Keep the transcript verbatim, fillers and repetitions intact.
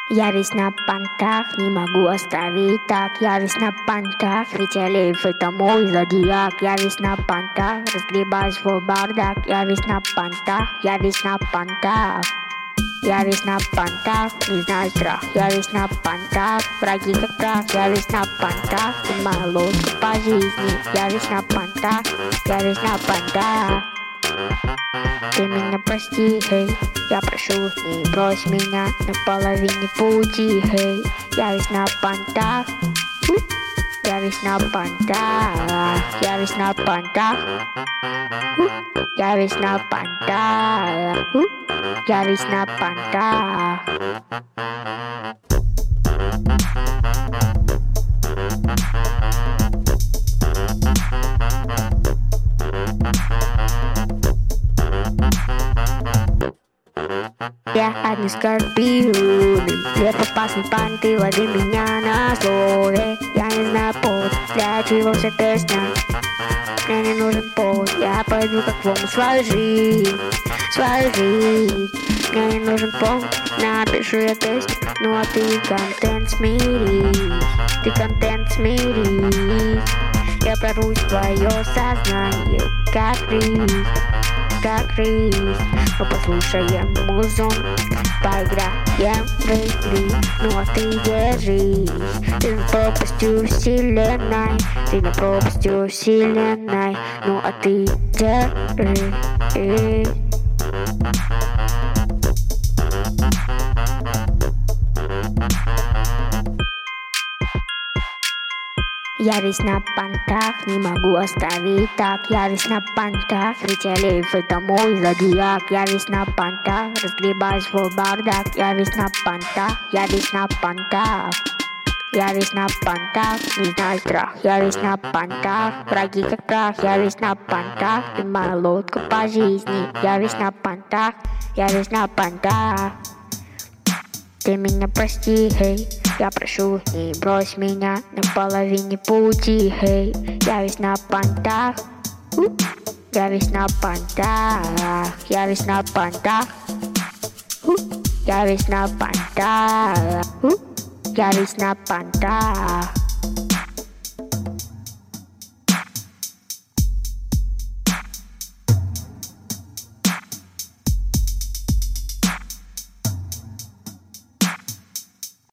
Я весь на понтах, не могу оставить так. Я весь на понтах, ведь Алиев это мой зодиак. Я весь на понтах, разгребаю свой бардак. Я весь на понтах, я весь на понтах. Я весь на понтах, не знаю страх. Я весь на понтах, враги как прах. Я весь на понтах, и моя лодка по жизни. Я весь на понтах, я весь на понтах. Ты меня прости, хей, я прошу, не брось меня на половине пути, хей. Я весь на понтах, я весь на понтах, я весь на понтах, я весь на понтах, я весь на понтах. Я одни скорпионы, лет опасный понты, лови меня на слове. Я не знаю повод, для чего вся песня. Мне не нужен повод, я пойду как в ому свою жизнь, свою жизнь. Мне не нужен повод, напишу я песню. Ну а ты контент смирись, ты контент смирись. Я прорвусь в твое сознание, как рис, как рис. Мы послушаем музон, поиграем в игры. Ну а ты держись, ты над пропастью вселенной, ты над пропастью вселенной. Ну а ты держись. Я весь на понтах, не могу оставить так. Я весь на понтах, ведь Алиев это мой зодиак. Я весь на понтах, разгребаю свой бардак. Я весь на понтах, я весь на понтах. Я весь на понтах, не знаю страх. Я весь на понтах, враги как прах. Я весь на понтах, и моя лодка по жизни. Я весь на понтах, я весь на понтах. Ты меня прости, хей, я прошу, не брось меня на половине пути, хей. Я весь на понтах, я весь на понтах, я весь на понтах, я весь на понтах, я весь на понтах.